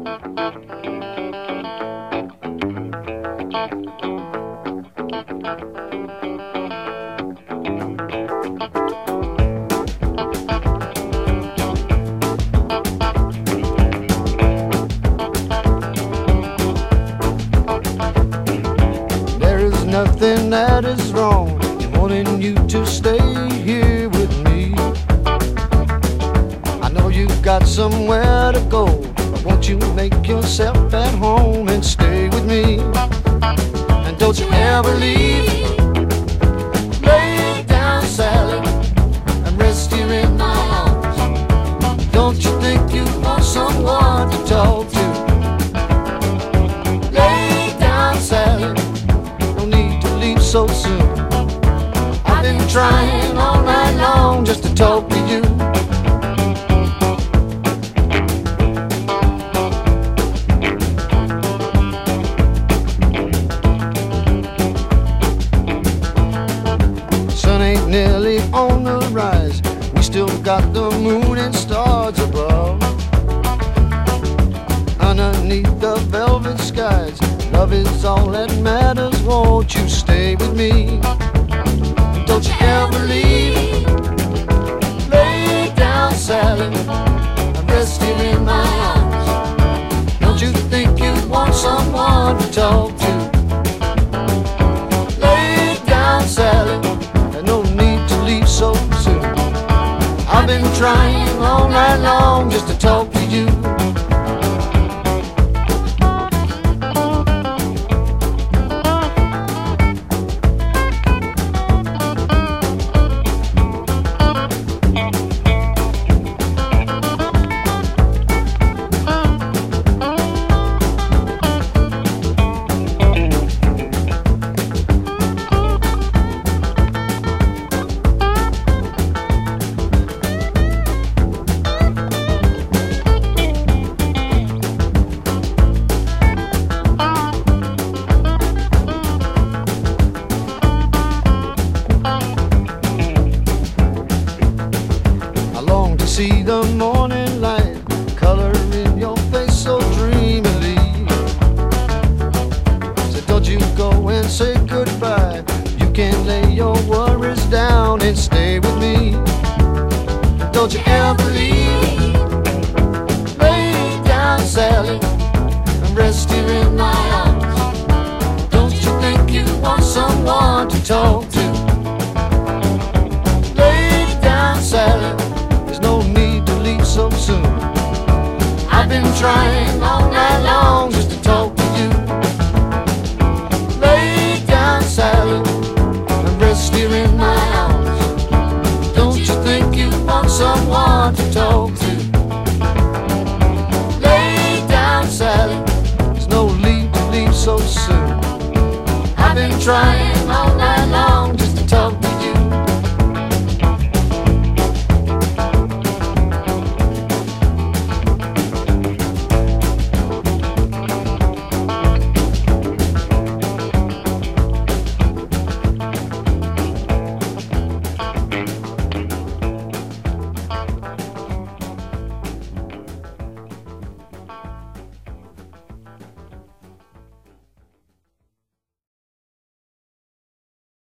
Nothing that is wrong in wanting you to stay here with me. I know you've got somewhere to go, but won't you make yourself at home and stay with me? And don't you ever leave. Lay down, Sally, and rest here in my arms. Don't you think you want someone to talk to? Lay down, Sally, so soon. I've been trying all night long just to talk to you. Sun ain't nearly on the rise. We still got the moon and stars above. Underneath the velvet skies, love is all that matters. Won't you stay with me? Don't you ever leave. Lay down, Sally, and rest here in my arms. Don't you think you want someone to talk to? Lay down, Sally, there's no need to leave so soon. I've been trying all night long just to talk to you. See the morning light color in your face so dreamily. So don't you go and say goodbye. You can lay your worries down and stay with me. Don't you ever leave. Lay down, Sally, and rest here in my arms. Don't you think you want someone to talk to? Lay down, Sally, no need to leave so soon. I've been trying all night long just to talk to you. Lay down, Sally, and rest here in my arms. Don't you think you want someone to talk to? Lay down, Sally, there's no need to leave so soon. I've been trying all night long